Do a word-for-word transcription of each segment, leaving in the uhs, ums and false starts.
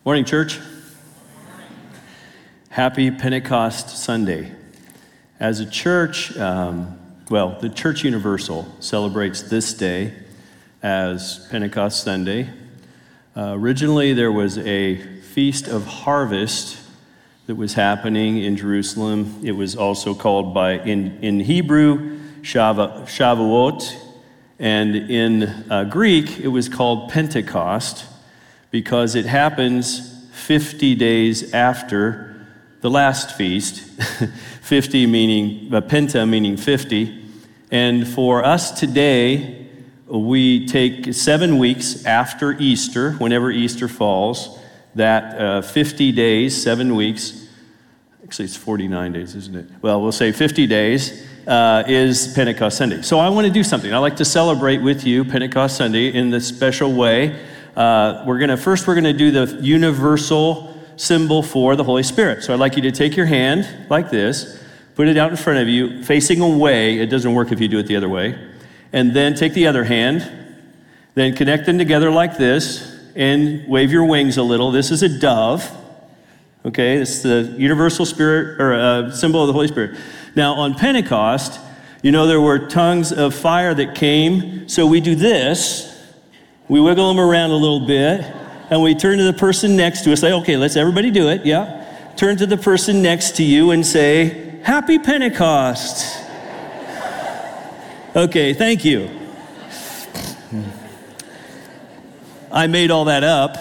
Morning, church. Happy Pentecost Sunday. As a church, um, well, the Church Universal celebrates this day as Pentecost Sunday. Uh, originally, there was a Feast of Harvest that was happening in Jerusalem. It was also called by, in, in Hebrew, Shava, Shavuot, and in uh, Greek, it was called Pentecost, because it happens fifty days after the last feast, fifty meaning, uh, penta meaning fifty, and for us today, we take seven weeks after Easter, whenever Easter falls, that uh, fifty days, seven weeks, actually it's forty-nine days, isn't it? Well, we'll say fifty days uh, is Pentecost Sunday. So I want to do something. I like to celebrate with you Pentecost Sunday in this special way. Uh, we're gonna first we're gonna do the universal symbol for the Holy Spirit. So I'd like you to take your hand like this, put it out in front of you, facing away. It doesn't work if you do it the other way. And then take the other hand, then connect them together like this, and wave your wings a little. This is a dove. Okay, it's the universal spirit or uh, symbol of the Holy Spirit. Now on Pentecost, you know there were tongues of fire that came. So we do this. We wiggle them around a little bit, and we turn to the person next to us. Say, okay, let's everybody do it, yeah. Turn to the person next to you and say, Happy Pentecost. Okay, thank you. I made all that up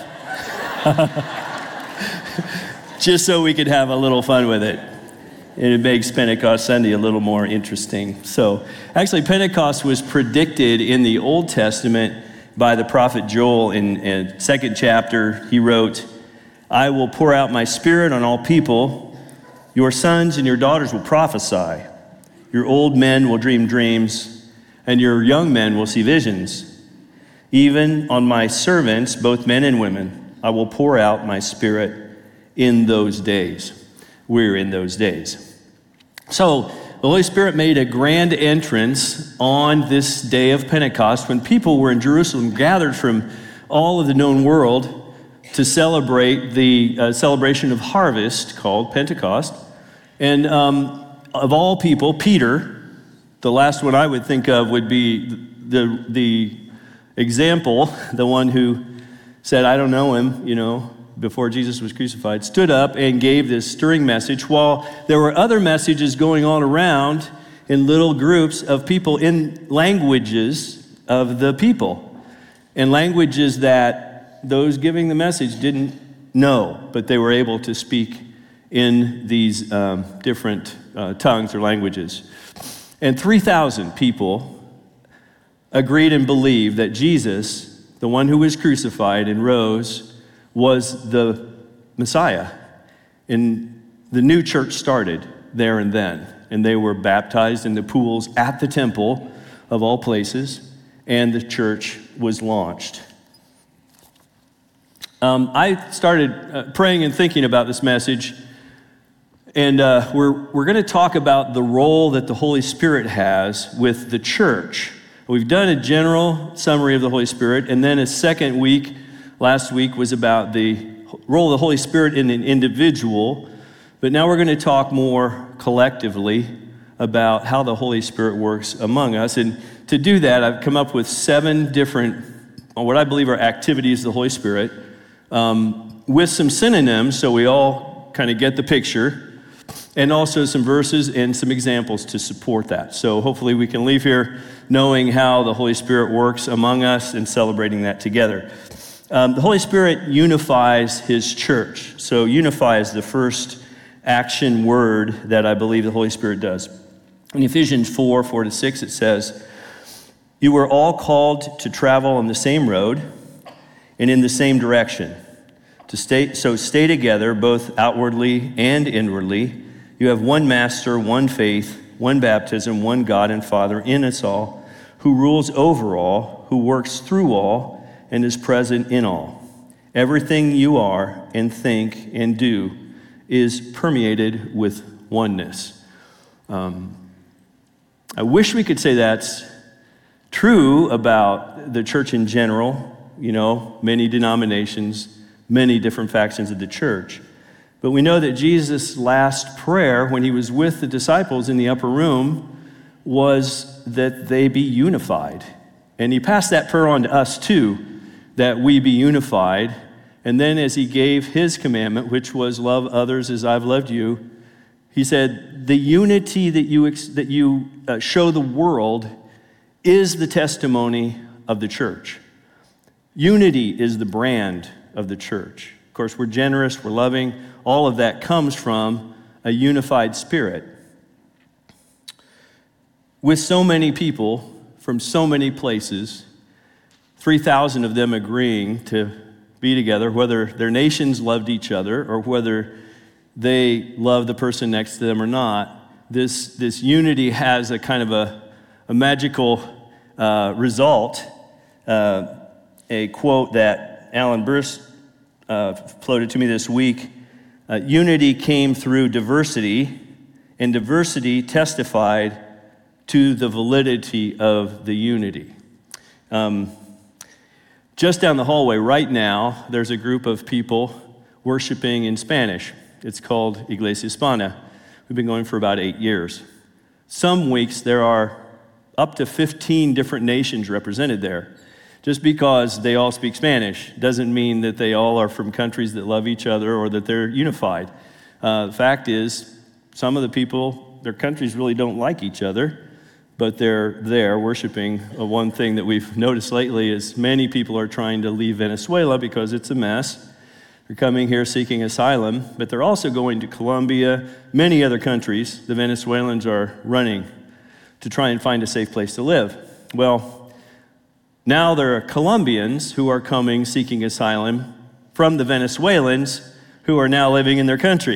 just so we could have a little fun with it. And it makes Pentecost Sunday a little more interesting. So, actually, Pentecost was predicted in the Old Testament by the prophet Joel. In, in second chapter, he wrote, I will pour out my spirit on all people. Your sons and your daughters will prophesy. Your old men will dream dreams, and your young men will see visions. Even on my servants, both men and women, I will pour out my spirit in those days. We're in those days. So, the Holy Spirit made a grand entrance on this day of Pentecost when people were in Jerusalem, gathered from all of the known world to celebrate the uh, celebration of harvest called Pentecost. And um, of all people, Peter, the last one I would think of would be the, the example, the one who said, I don't know him, you know, before Jesus was crucified, stood up and gave this stirring message while there were other messages going on around in little groups of people in languages of the people, and languages that those giving the message didn't know, but they were able to speak in these um, different uh, tongues or languages. And three thousand people agreed and believed that Jesus, the one who was crucified and rose, was the Messiah. And the new church started there and then. And they were baptized in the pools at the temple of all places, and the church was launched. Um, I started uh, praying and thinking about this message, and uh, we're, we're going to talk about the role that the Holy Spirit has with the church. We've done a general summary of the Holy Spirit, and then a second week Last week was about the role of the Holy Spirit in an individual, but now we're going to talk more collectively about how the Holy Spirit works among us. And to do that, I've come up with seven different, what I believe are activities of the Holy Spirit, um, with some synonyms so we all kind of get the picture, and also some verses and some examples to support that. So hopefully we can leave here knowing how the Holy Spirit works among us and celebrating that together. Um, the Holy Spirit unifies his church. So unify is the first action word that I believe the Holy Spirit does. In Ephesians four, four to six, it says, you were all called to travel on the same road and in the same direction. To stay, so stay together, both outwardly and inwardly. You have one master, one faith, one baptism, one God and Father in us all, who rules over all, who works through all, and is present in all. Everything you are and think and do is permeated with oneness. Um, I wish we could say that's true about the church in general. You know, many denominations many different factions of the church. But we know that Jesus' last prayer when he was with the disciples in the upper room was that they be unified. And he passed that prayer on to us too, that we be unified. And then as he gave his commandment, which was love others as I've loved you, he said, the unity that you, that you uh, show the world is the testimony of the church. Unity is the brand of the church. Of course, we're generous, we're loving. All of that comes from a unified spirit. With so many people from so many places, three thousand of them agreeing to be together, whether their nations loved each other or whether they love the person next to them or not, this, this unity has a kind of a, a magical uh, result. Uh, a quote that Alan Burst uh, floated to me this week, uh, unity came through diversity, and diversity testified to the validity of the unity. Um, just down the hallway right now, there's a group of people worshiping in Spanish. It's called Iglesia Hispana. We've been going for about eight years. Some weeks there are up to fifteen different nations represented there. Just because they all speak Spanish doesn't mean that they all are from countries that love each other or that they're unified. Uh, the fact is, some of the people, their countries really don't like each other, but they're there worshiping. Uh, one thing that we've noticed lately is many people are trying to leave Venezuela because it's a mess. They're coming here seeking asylum, but they're also going to Colombia, many other countries. The Venezuelans are running to try and find a safe place to live. Well, now there are Colombians who are coming seeking asylum from the Venezuelans who are now living in their country.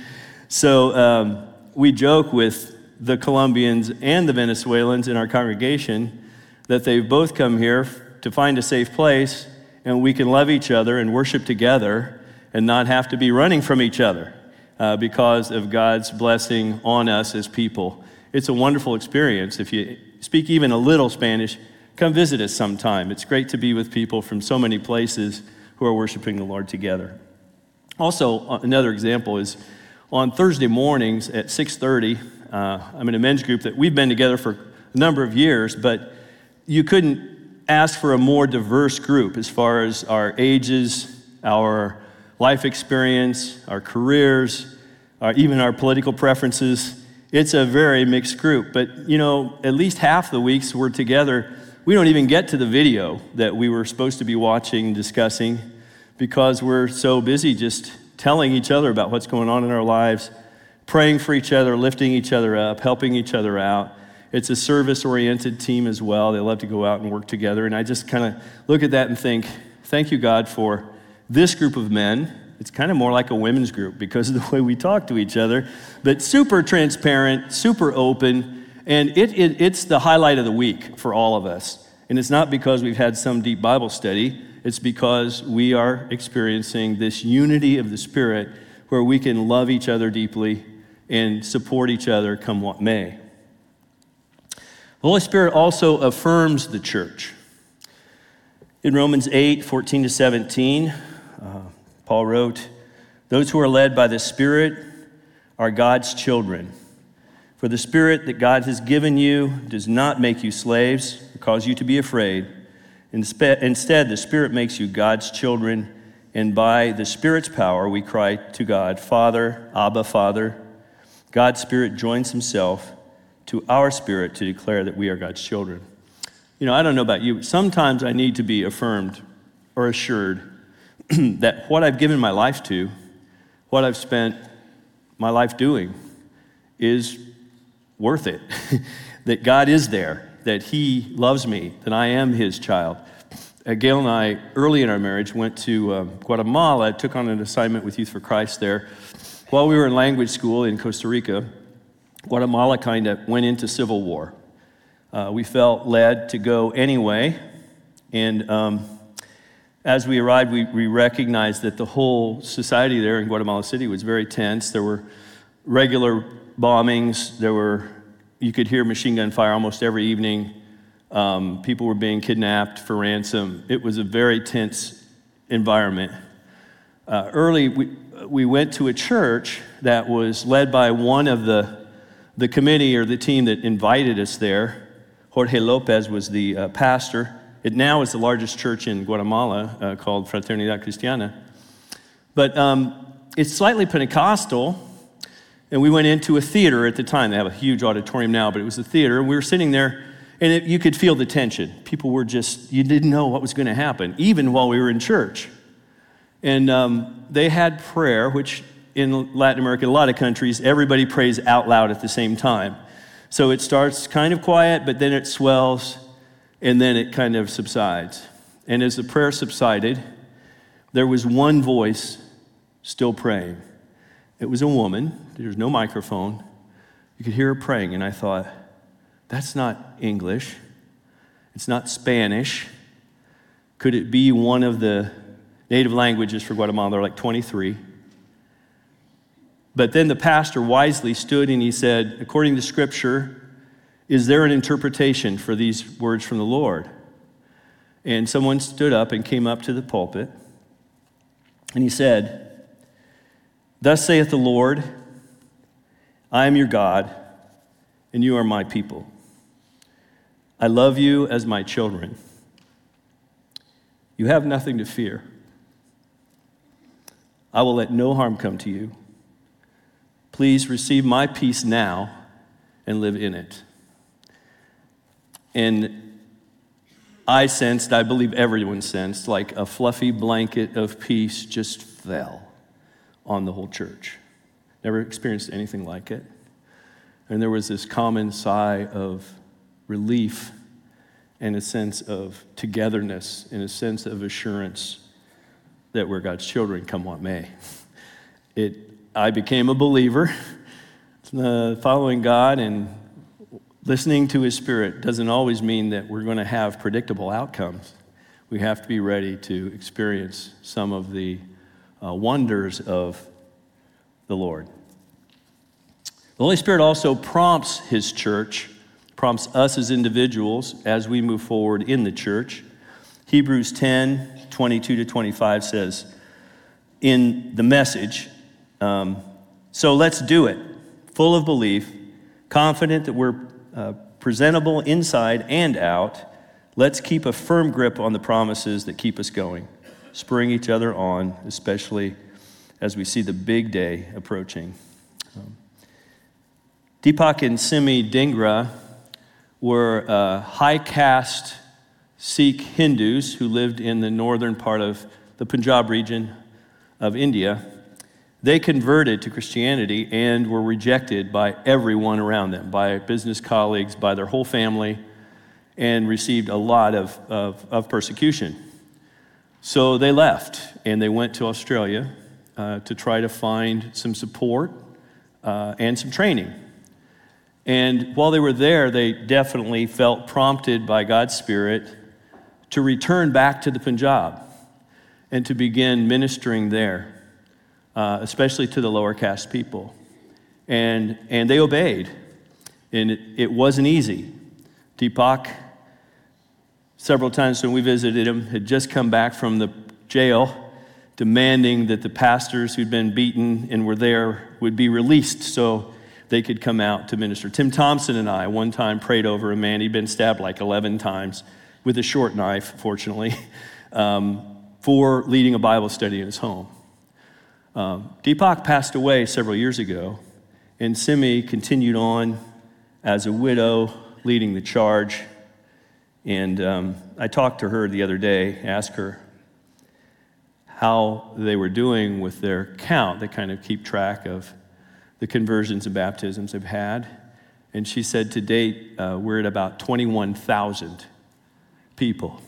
so um, we joke with the Colombians and the Venezuelans in our congregation that they've both come here to find a safe place, and we can love each other and worship together and not have to be running from each other uh, because of God's blessing on us as people. It's a wonderful experience. If you speak even a little Spanish, come visit us sometime. It's great to be with people from so many places who are worshiping the Lord together. Also, another example is on Thursday mornings at six thirty, uh, I'm in a men's group that we've been together for a number of years, but you couldn't ask for a more diverse group as far as our ages, our life experience, our careers, our, even our political preferences. It's a very mixed group, but you know, at least half the weeks we're together, we don't even get to the video that we were supposed to be watching and discussing because we're so busy just telling each other about what's going on in our lives, praying for each other, lifting each other up, helping each other out. It's a service-oriented team as well. They love to go out and work together. And I just kind of look at that and think, thank you, God, for this group of men. It's kind of more like a women's group because of the way we talk to each other, but super transparent, super open, and it, it it's the highlight of the week for all of us. And it's not because we've had some deep Bible study. It's because we are experiencing this unity of the Spirit where we can love each other deeply and support each other come what may. The Holy Spirit also affirms the church. In Romans eight, fourteen to seventeen, uh, Paul wrote, "Those who are led by the Spirit are God's children. For the Spirit that God has given you does not make you slaves or cause you to be afraid. Instead, the Spirit makes you God's children, and by the Spirit's power we cry to God, Father, Abba, Father. God's Spirit joins himself to our spirit to declare that we are God's children." You know, I don't know about you, but sometimes I need to be affirmed or assured that what I've given my life to, what I've spent my life doing, is worth it. That God is there, that he loves me, that I am his child. Uh, Gail and I, early in our marriage, went to uh, Guatemala, took on an assignment with Youth for Christ there. While we were in language school in Costa Rica, Guatemala kind of went into civil war. Uh, we felt led to go anyway, and um, as we arrived, we, we recognized that the whole society there in Guatemala City was very tense. There were regular bombings. There were, you could hear machine gun fire almost every evening. Um, people were being kidnapped for ransom. It was a very tense environment. uh, early, we, we went to a church that was led by one of the, the committee or the team that invited us there. Jorge Lopez was the uh, pastor. It now is the largest church in Guatemala uh, called Fraternidad Cristiana. But um, it's slightly Pentecostal, and we went into a theater at the time. They have a huge auditorium now, but it was a theater. And we were sitting there, and it, you could feel the tension. People were just, you didn't know what was going to happen, even while we were in church. And um, they had prayer, which in Latin America, a lot of countries, everybody prays out loud at the same time. So it starts kind of quiet, but then it swells, and then it kind of subsides. And as the prayer subsided, there was one voice still praying. It was a woman. There was no microphone. You could hear her praying, and I thought, that's not English. It's not Spanish. Could it be one of the native languages for Guatemala? There are like twenty-three. But then the pastor wisely stood and he said, according to Scripture, is there an interpretation for these words from the Lord? And someone stood up and came up to the pulpit, and he said, thus saith the Lord, I am your God, and you are my people. I love you as my children. You have nothing to fear. I will let no harm come to you. Please receive my peace now and live in it. And I sensed, I believe everyone sensed, like a fluffy blanket of peace just fell on the whole church. Never experienced anything like it. And there was this common sigh of relief and a sense of togetherness and a sense of assurance that we're God's children, come what may. It, I became a believer. Uh, following God and listening to His Spirit doesn't always mean that we're going to have predictable outcomes. We have to be ready to experience some of the uh, wonders of the Lord. The Holy Spirit also prompts His church, prompts us as individuals as we move forward in the church. Hebrews ten, twenty-two to twenty-five says, in the Message, um, so let's do it, full of belief, confident that we're uh, presentable inside and out. Let's keep a firm grip on the promises that keep us going, spurring each other on, especially as we see the big day approaching. Um, Deepak and Simi Dhingra were uh, high caste Sikh Hindus who lived in the northern part of the Punjab region of India. They converted to Christianity and were rejected by everyone around them, by business colleagues, by their whole family, and received a lot of, of, of persecution. So they left and they went to Australia uh, to try to find some support uh, and some training. And while they were there, they definitely felt prompted by God's Spirit to return back to the Punjab and to begin ministering there, uh, especially to the lower caste people. And, and they obeyed, and it, it wasn't easy. Deepak, several times when we visited him, had just come back from the jail demanding that the pastors who'd been beaten and were there would be released so they could come out to minister. Tim Thompson and I one time prayed over a man. He'd been stabbed like eleven times with a short knife, fortunately, um, for leading a Bible study in his home. Um, Deepak passed away several years ago, and Simi continued on as a widow, leading the charge. And um, I talked to her the other day, asked her how they were doing with their count. They kind of keep track of the conversions and baptisms they've had. And she said to date, uh, we're at about twenty-one thousand people.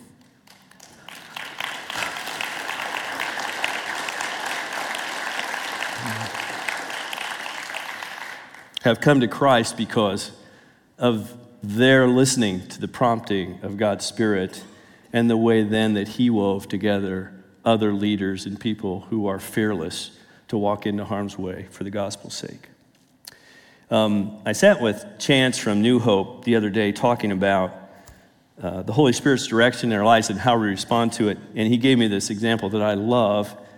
Have come to Christ because of their listening to the prompting of God's Spirit and the way then that He wove together other leaders and people who are fearless to walk into harm's way for the gospel's sake. Um, I sat with Chance from New Hope the other day talking about uh, the Holy Spirit's direction in our lives and how we respond to it, and he gave me this example that I love.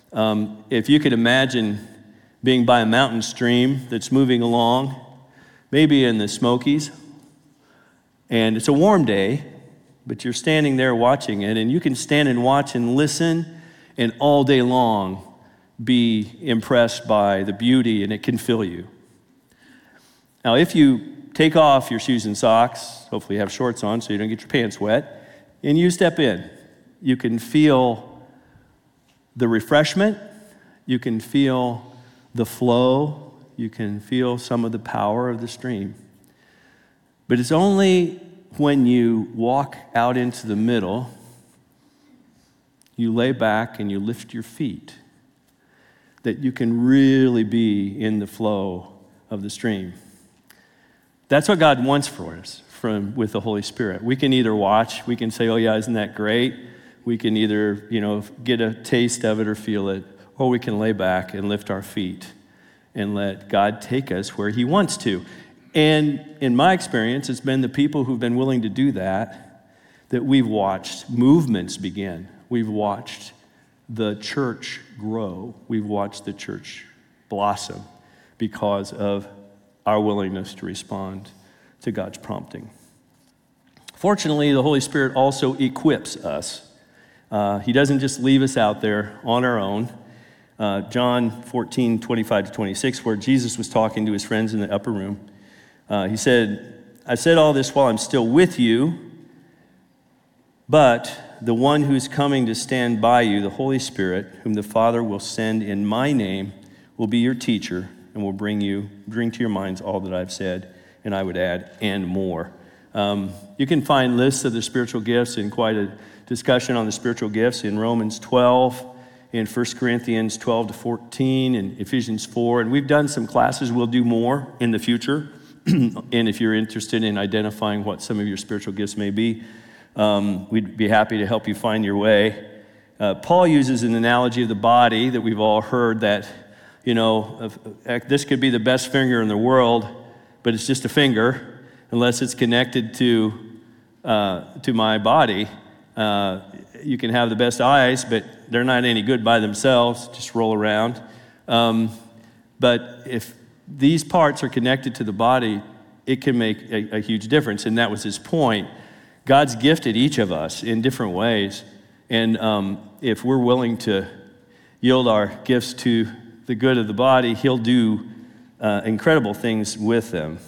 Um, if you could imagine being by a mountain stream that's moving along, maybe in the Smokies, and it's a warm day, but you're standing there watching it, and you can stand and watch and listen and all day long be impressed by the beauty, and it can fill you. Now, if you take off your shoes and socks, hopefully you have shorts on so you don't get your pants wet, and you step in, you can feel the refreshment, you can feel the flow, you can feel some of the power of the stream. But it's only when you walk out into the middle, you lay back and you lift your feet, that you can really be in the flow of the stream. That's what God wants for us from with the Holy Spirit. We can either watch, we can say, oh yeah, isn't that great? We can either, you know, get a taste of it or feel it, or we can lay back and lift our feet and let God take us where he wants to. And in my experience, it's been the people who've been willing to do that that we've watched movements begin. We've watched the church grow. We've watched the church blossom because of our willingness to respond to God's prompting. Fortunately, the Holy Spirit also equips us. Uh, he doesn't just leave us out there on our own. Uh, John fourteen, twenty-five to twenty-six, where Jesus was talking to his friends in the upper room, uh, he said, I said all this while I'm still with you, but the one who's coming to stand by you, the Holy Spirit, whom the Father will send in my name, will be your teacher and will bring you, bring to your minds all that I've said, and I would add, and more. Um, you can find lists of the spiritual gifts and quite a discussion on the spiritual gifts in Romans twelve, in First Corinthians twelve to fourteen, and Ephesians four, and we've done some classes. We'll do more in the future, and if you're interested in identifying what some of your spiritual gifts may be, um, we'd be happy to help you find your way. Uh, Paul uses an analogy of the body that we've all heard that, you know, this could be the best finger in the world, but it's just a finger unless it's connected to uh, to my body. Uh, you can have the best eyes, but they're not any good by themselves, just roll around. Um, but if these parts are connected to the body, it can make a, a huge difference, and that was his point. God's gifted each of us in different ways, and um, if we're willing to yield our gifts to the good of the body, he'll do uh, incredible things with them.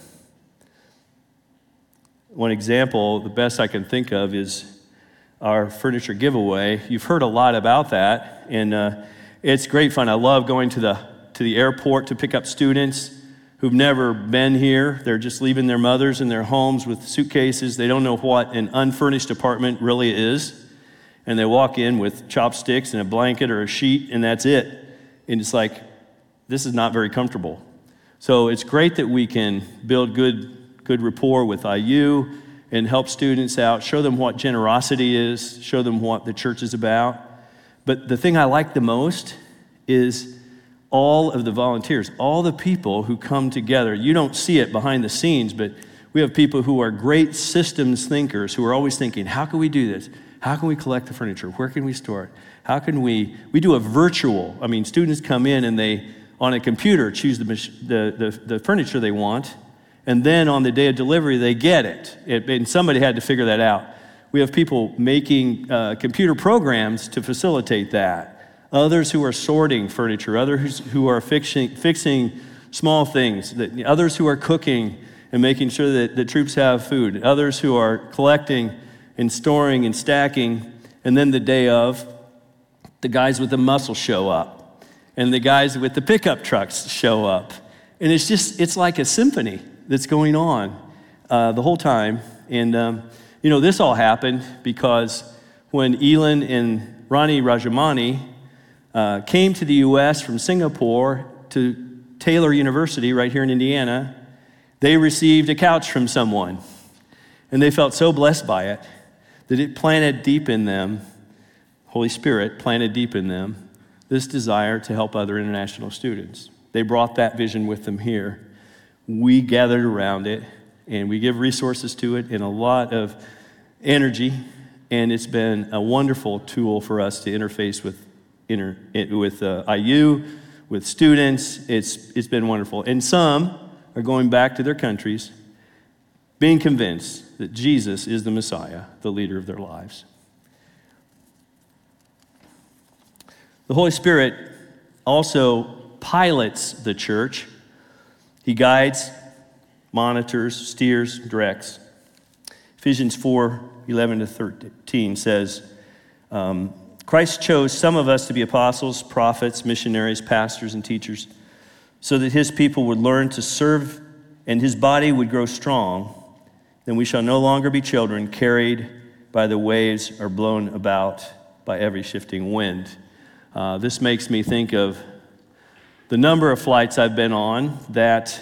One example, the best I can think of, is our furniture giveaway. You've heard a lot about that, and uh, it's great fun. I love going to the to the airport to pick up students who've never been here. They're just leaving their mothers and their homes with suitcases. They don't know what an unfurnished apartment really is, and they walk in with chopsticks and a blanket or a sheet, and that's it. And it's like, this is not very comfortable. So it's great that we can build good, good rapport with I U and help students out, show them what generosity is, show them what the church is about. But the thing I like the most is all of the volunteers, all the people who come together. You don't see it behind the scenes, but we have people who are great systems thinkers who are always thinking, how can we do this? How can we collect the furniture? Where can we store it? How can we, we do a virtual, I mean, students come in and they, on a computer, choose the, the, the, the furniture they want, and then on the day of delivery, they get it. it and somebody had to figure that out. We have people making uh, computer programs to facilitate that. Others who are sorting furniture, others who are fixing, fixing small things, that, others who are cooking and making sure that the troops have food, others who are collecting and storing and stacking, and then the day of, the guys with the muscle show up, and the guys with the pickup trucks show up. And it's just, it's like a symphony that's going on uh, the whole time. And, um, you know, this all happened because when Elin and Ronnie Rajamani uh, came to the U S from Singapore to Taylor University right here in Indiana, they received a couch from someone. And they felt so blessed by it that it planted deep in them, Holy Spirit planted deep in them, this desire to help other international students. They brought that vision with them here. We gathered around it, and we give resources to it and a lot of energy, and it's been a wonderful tool for us to interface with inter, with uh, I U, with students. It's, it's been wonderful. And some are going back to their countries, being convinced that Jesus is the Messiah, the leader of their lives. The Holy Spirit also pilots the church. He guides, monitors, steers, directs. Ephesians four, eleven to thirteen says, um, Christ chose some of us to be apostles, prophets, missionaries, pastors, and teachers, so that his people would learn to serve and his body would grow strong. Then we shall no longer be children carried by the waves or blown about by every shifting wind. Uh, this makes me think of the number of flights I've been on that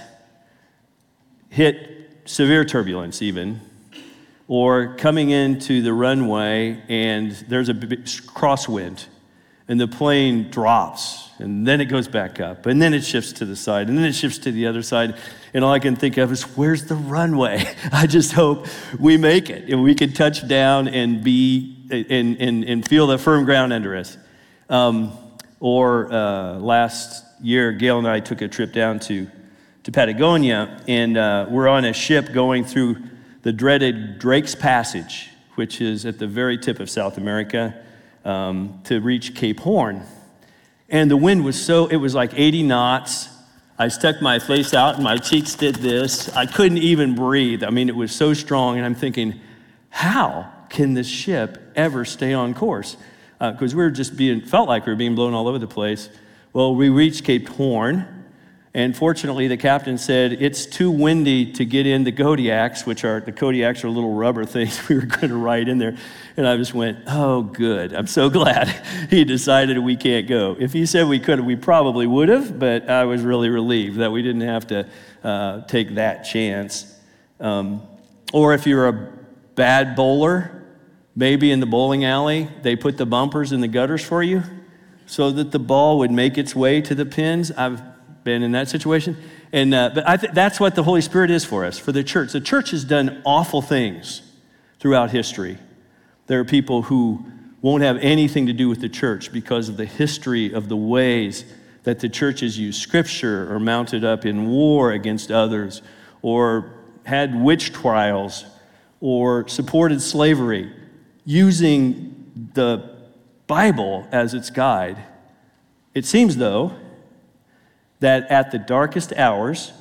hit severe turbulence even, or coming into the runway and there's a big crosswind and the plane drops and then it goes back up and then it shifts to the side and then it shifts to the other side, and all I can think of is, where's the runway? I just hope we make it and we can touch down and be and, and, and feel the firm ground under us. Um, or uh, last year, Gail and I took a trip down to, to Patagonia, and uh, we're on a ship going through the dreaded Drake's Passage, which is at the very tip of South America, um, to reach Cape Horn. And the wind was so, it was like eighty knots. I stuck my face out and my cheeks did this. I couldn't even breathe. I mean, it was so strong, and I'm thinking, how can this ship ever stay on course? Because uh, we were just being, felt like we were being blown all over the place. Well, we reached Cape Horn, and fortunately the captain said, it's too windy to get in the Kodiaks, which are, the Kodiaks are little rubber things we were going to ride in there. And I just went, oh, good. I'm so glad he decided we can't go. If he said we could, we probably would have, but I was really relieved that we didn't have to uh, take that chance. Um, or if you're a bad bowler, maybe in the bowling alley, they put the bumpers in the gutters for you so that the ball would make its way to the pins. I've been in that situation. And uh, but I th- that's what the Holy Spirit is for us, for the church. The church has done awful things throughout history. There are people who won't have anything to do with the church because of the history of the ways that the church has used Scripture or mounted up in war against others or had witch trials or supported slavery, using the Bible as its guide. It seems, though, that at the darkest hours,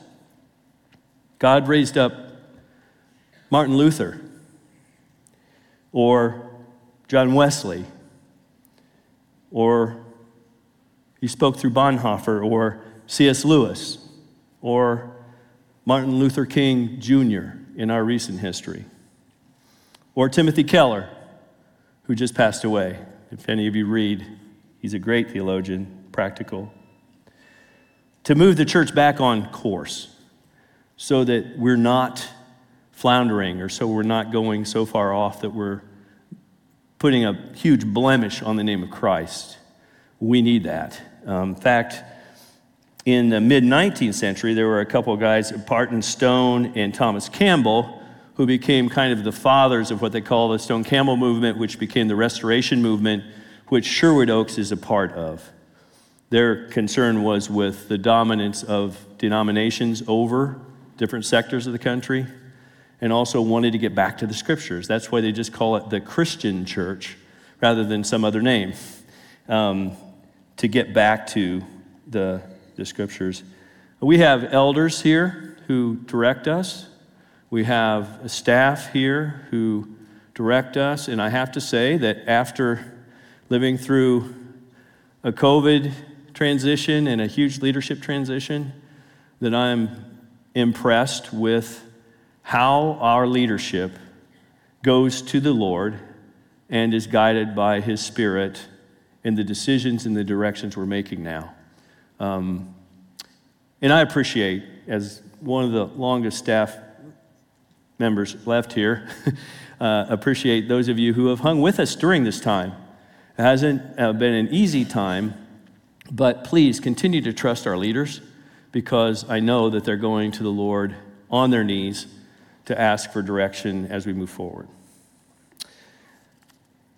God raised up Martin Luther or John Wesley, or he spoke through Bonhoeffer or C S Lewis or Martin Luther King Junior in our recent history, or Timothy Keller, who just passed away. If any of you read, he's a great theologian, practical. To move the church back on course so that we're not floundering or so we're not going so far off that we're putting a huge blemish on the name of Christ. We need that. Um, in fact, in the mid-nineteenth century, there were a couple of guys, Barton Stone and Thomas Campbell, who became kind of the fathers of what they call the Stone-Campbell movement, which became the Restoration movement, which Sherwood Oaks is a part of. Their concern was with the dominance of denominations over different sectors of the country, and also wanted to get back to the Scriptures. That's why they just call it the Christian church rather than some other name, um, to get back to the, the Scriptures. We have elders here who direct us. We have a staff here who direct us, and I have to say that after living through a COVID transition and a huge leadership transition, that I'm impressed with how our leadership goes to the Lord and is guided by His Spirit in the decisions and the directions we're making now. Um, and I appreciate, as one of the longest staff members left here, uh, appreciate those of you who have hung with us during this time. It hasn't uh, been an easy time, but please continue to trust our leaders, because I know that they're going to the Lord on their knees to ask for direction as we move forward.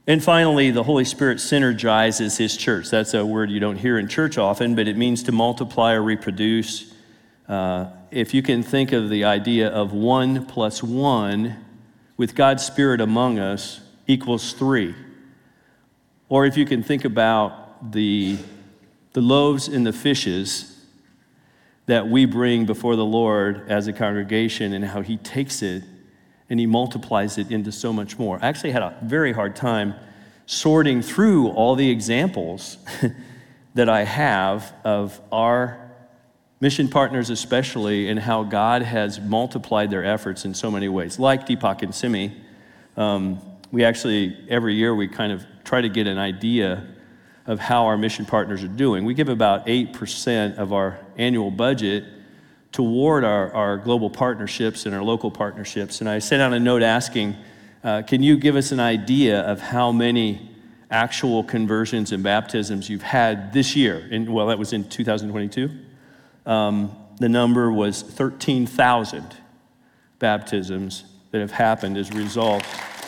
And finally, the Holy Spirit synergizes his church. That's a word you don't hear in church often, but it means to multiply or reproduce. Uh, if you can think of the idea of one plus one with God's Spirit among us equals three. Or if you can think about the, the loaves and the fishes that we bring before the Lord as a congregation and how he takes it and he multiplies it into so much more. I actually had a very hard time sorting through all the examples that I have of our mission partners especially, and how God has multiplied their efforts in so many ways. Like Deepak and Simi, um, we actually, every year we kind of try to get an idea of how our mission partners are doing. We give about eight percent of our annual budget toward our, our global partnerships and our local partnerships. And I sent out a note asking, uh, can you give us an idea of how many actual conversions and baptisms you've had this year? And well, that was in two thousand twenty-two. Um, the number was thirteen thousand baptisms that have happened as a result.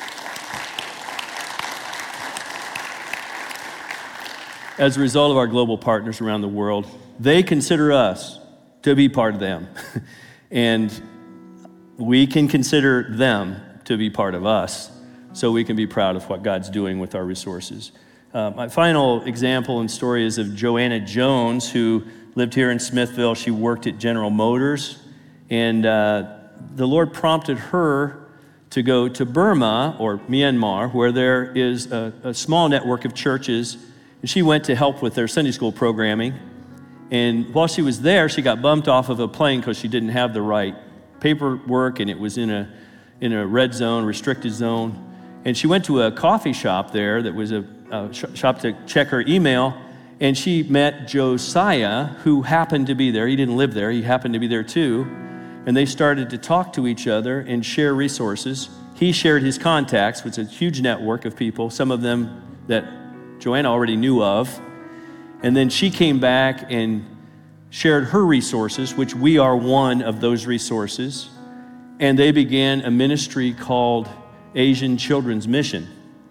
As a result of our global partners around the world, they consider us to be part of them. And we can consider them to be part of us, so we can be proud of what God's doing with our resources. Uh, my final example and story is of Joanna Jones, who lived here in Smithville. She worked at General Motors, and uh, the Lord prompted her to go to Burma, or Myanmar, where there is a, a small network of churches, and she went to help with their Sunday school programming. And while she was there, she got bumped off of a plane because she didn't have the right paperwork, and it was in a in a red zone, restricted zone. And she went to a coffee shop there that was a, a sh- shop to check her email, and she met Josiah, who happened to be there. He didn't live there, he happened to be there too. And they started to talk to each other and share resources. He shared his contacts, which is a huge network of people, some of them that Joanna already knew of. And then she came back and shared her resources, which we are one of those resources. And they began a ministry called Asian Children's Mission.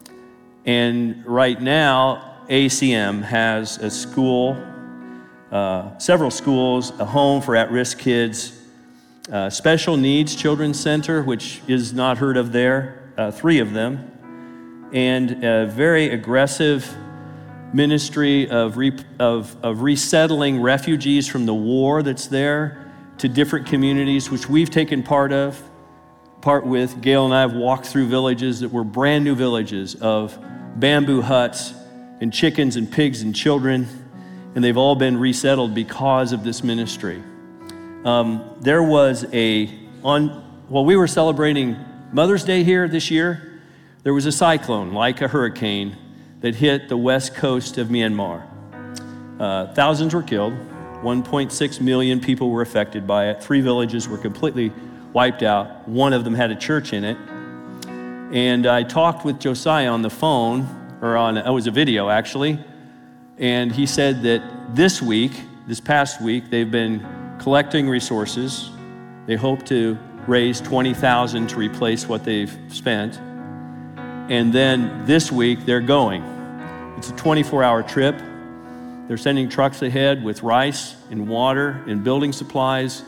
And right now, A C M has a school, uh, several schools, a home for at-risk kids, uh, special needs children's center, which is not heard of there, uh, three of them, and a very aggressive ministry of, re- of, of resettling refugees from the war that's there to different communities, which we've taken part of, part with. Gail and I have walked through villages that were brand new villages of bamboo huts and chickens and pigs and children, and they've all been resettled because of this ministry. Um, there was a, on while we were celebrating Mother's Day here this year, there was a cyclone, like a hurricane, that hit the west coast of Myanmar. Uh, thousands were killed. one point six million people were affected by it. Three villages were completely wiped out. One of them had a church in it. And I talked with Josiah on the phone, or on, it was a video actually, and he said that this week, this past week, they've been collecting resources. They hope to raise twenty thousand to replace what they've spent. And then this week, they're going. It's a twenty-four hour trip. They're sending trucks ahead with rice and water and building supplies.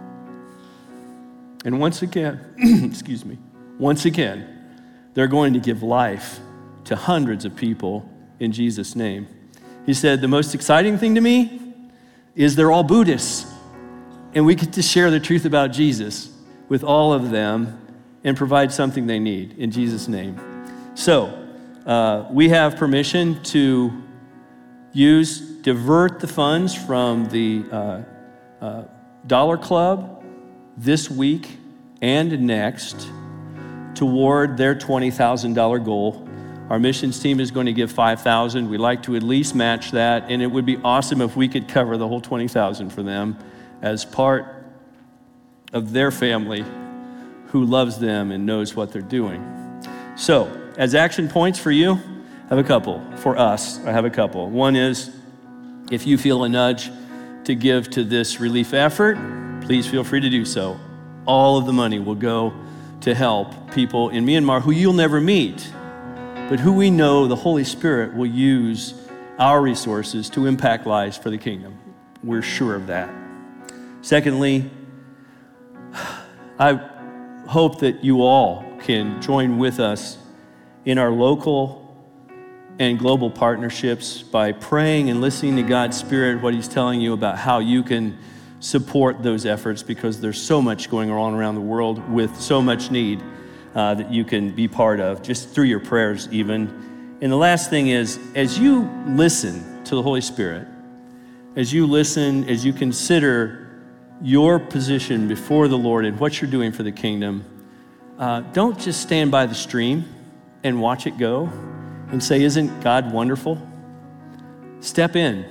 And once again, excuse me, once again, they're going to give life to hundreds of people in Jesus' name. He said, the most exciting thing to me is they're all Buddhists, and we get to share the truth about Jesus with all of them and provide something they need in Jesus' name. So, uh, we have permission to use, divert the funds from the uh, uh, Dollar Club this week and next toward their twenty thousand dollars goal. Our missions team is going to give five thousand dollars. We'd like to at least match that, and it would be awesome if we could cover the whole twenty thousand dollars for them as part of their family who loves them and knows what they're doing. So, as action points for you, I have a couple. For us, I have a couple. One is, if you feel a nudge to give to this relief effort, please feel free to do so. All of the money will go to help people in Myanmar who you'll never meet, but who we know the Holy Spirit will use our resources to impact lives for the kingdom. We're sure of that. Secondly, I hope that you all can join with us in our local and global partnerships by praying and listening to God's Spirit, what He's telling you about how you can support those efforts, because there's so much going on around the world with so much need uh, that you can be part of, just through your prayers even. And the last thing is, as you listen to the Holy Spirit, as you listen, as you consider your position before the Lord and what you're doing for the kingdom, uh, don't just stand by the stream and watch it go and say, isn't God wonderful? Step in,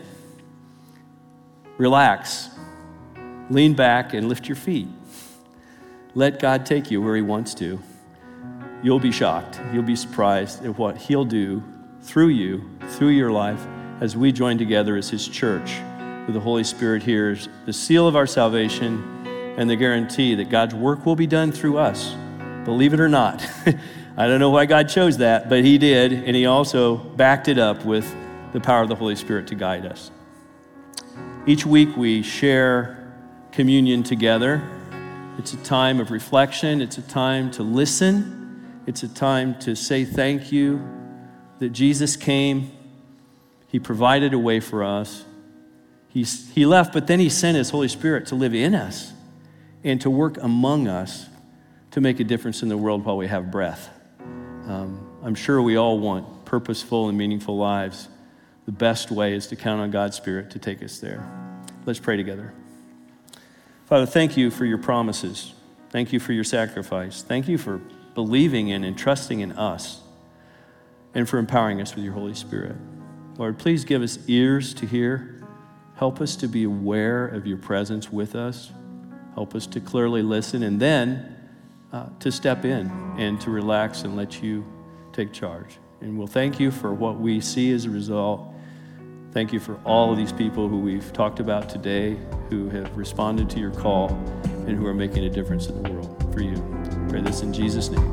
relax, lean back and lift your feet. Let God take you where He wants to. You'll be shocked. You'll be surprised at what He'll do through you, through your life, as we join together as His church, with the Holy Spirit here is the seal of our salvation and the guarantee that God's work will be done through us. Believe it or not. I don't know why God chose that, but He did, and He also backed it up with the power of the Holy Spirit to guide us. Each week we share communion together. It's a time of reflection. It's a time to listen. It's a time to say thank you that Jesus came. He provided a way for us. He, he left, but then He sent His Holy Spirit to live in us and to work among us to make a difference in the world while we have breath. Um, I'm sure we all want purposeful and meaningful lives. The best way is to count on God's Spirit to take us there. Let's pray together. Father, thank You for Your promises. Thank You for Your sacrifice. Thank You for believing in and trusting in us, and for empowering us with Your Holy Spirit. Lord, please give us ears to hear. Help us to be aware of Your presence with us. Help us to clearly listen, and then uh, to step in and to relax and let You take charge. And we'll thank You for what we see as a result. Thank You for all of these people who we've talked about today, who have responded to Your call and who are making a difference in the world for You. I pray this in Jesus' name.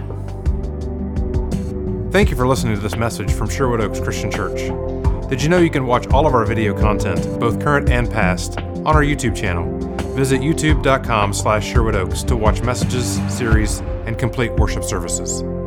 Amen. Thank you for listening to this message from Sherwood Oaks Christian Church. Did you know you can watch all of our video content, both current and past, on our YouTube channel? Visit youtube.com slash Sherwood Oaks to watch messages, series, and complete worship services.